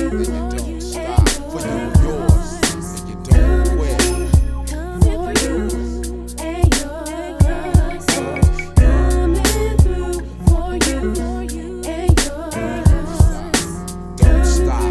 don't stop for you and yours, and you don't quit. Don't stop.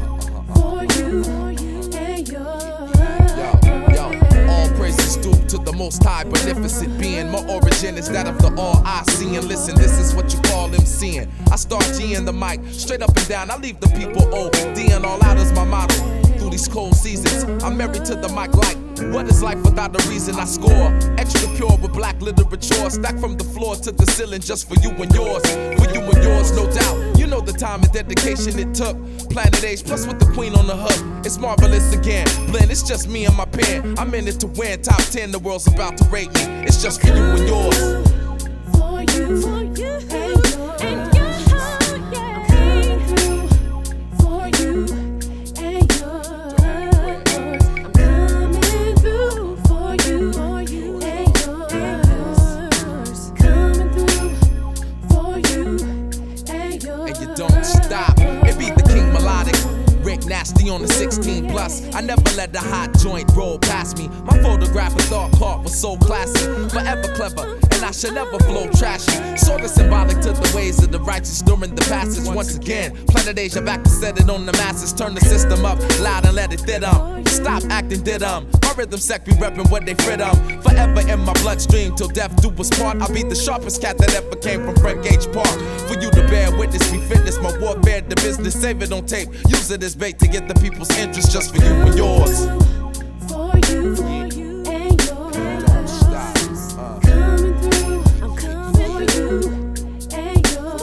All praises due to the Most High, beneficent being. My origin is that of the all I see and listen. This is what you call them seeing. I start G'ing the mic straight up and down. I leave the people ODing all out as my motto. Through these cold seasons, I'm married to the mic like what is life without a reason. I score extra pure with black literature, stacked from the floor to the ceiling just for you and yours. For you and yours, no doubt. You know the time and dedication it took. Planet Age plus with the queen on the hook. It's marvelous again. Blend, it's just me and my pen. I'm in it to win. Top 10, the world's about to rate me. It's just for you and yours. For you, and yours. I'm coming through for you and yours. I'm coming through for you and yours. Coming through for you and yours. And you don't stop. It be the King Melodic. Rick Nasty on the 16 plus. I never let the hot joint roll past me. My photograph and thought caught was so classy, forever clever, and I should never flow trashy. Sort of symbolic to the ways of the righteous during the passage. Once again, Planet Asia back to set it on the masses. Turn the system up loud and let it did Stop acting did My rhythm sec be reppin' what they fit Forever in my bloodstream till death do us part. I'll be the sharpest cat that ever came from Frank H. Park. For you to bear witness, me fitness, my warfare, the business. Save it on tape, use it as bait to get the people's interest just for you and yours. For you and yours. Don't stop. Coming through, I'm coming for you and yours.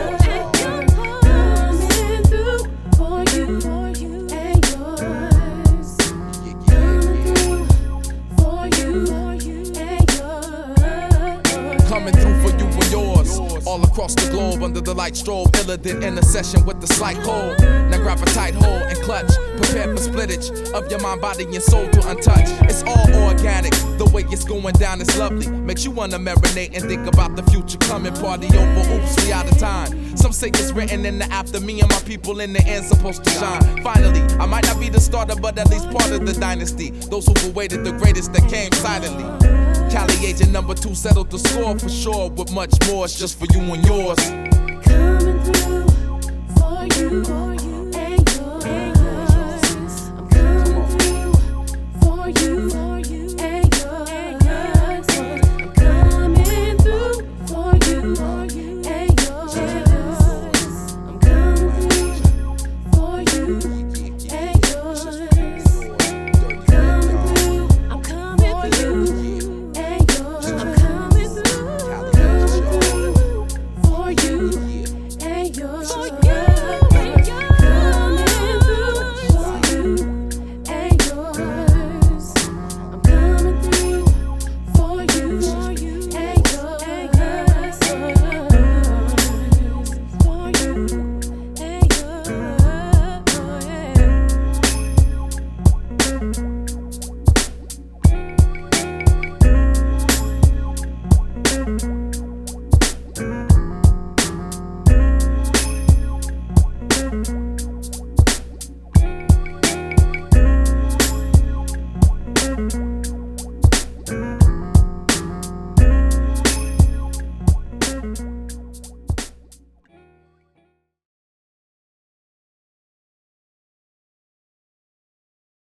Coming through for you and yours. Coming through for you and yours. Coming through for you and yours. All across the globe under the light strobe, iller than intercession with the slight cold. Now grab a tight hold and clutch. Prepare for splittage of your mind, body, and soul to untouched. It's all organic. The way it's going down is lovely. Makes you wanna marinate and think about the future coming. Party over, oops, we out of time. Some say it's written in the after. Me and my people in the end supposed to shine. Finally, I might not be the starter, but at least part of the dynasty. Those who've awaited the greatest that came silently. Cali agent number 2 settled the score for sure. With much more, it's just for you and yours. Coming through for you.